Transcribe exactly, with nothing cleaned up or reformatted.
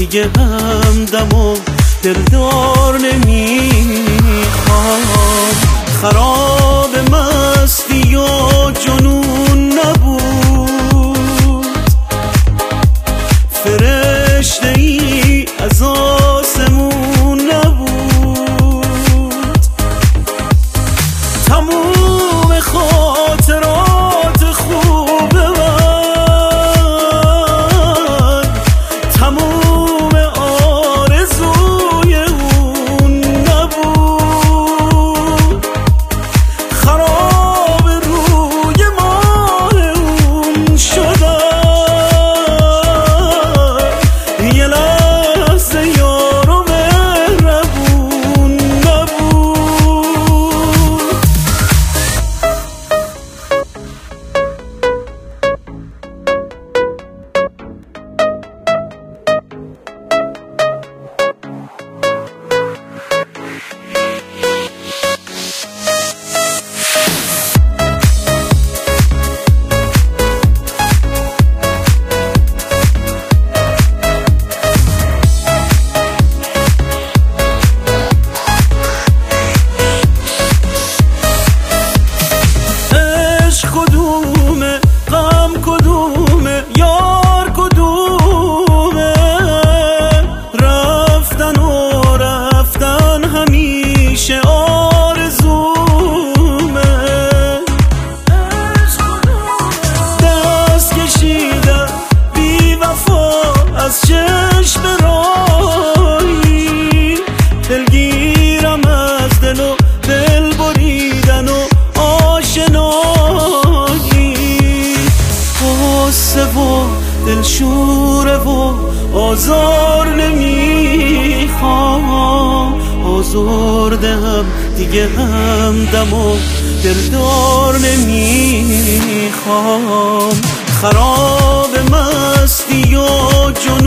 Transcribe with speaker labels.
Speaker 1: دیگه همدم و دلدار نمیخوام. خراب مستی و جنون نبود، فرشته ای از آسمون نبود. تموم خاطرات خوب من، تموم آرزوی اون نبود. خراب روی ماه اون شدم، یه لحظه یار و مهربون نبود. کدومه غم کدومه یار کدومه، رفتن و رفتن همیشه آرزومه. دست کشیدن بی وفا از چشم راهی، دلگیرم از دل و دل بریدن و آشنایی. غصه و دلشوره و آزار نمیخوام، آزردم دیگه همدم و دلدار نمیخوام. خراب مستی و جنون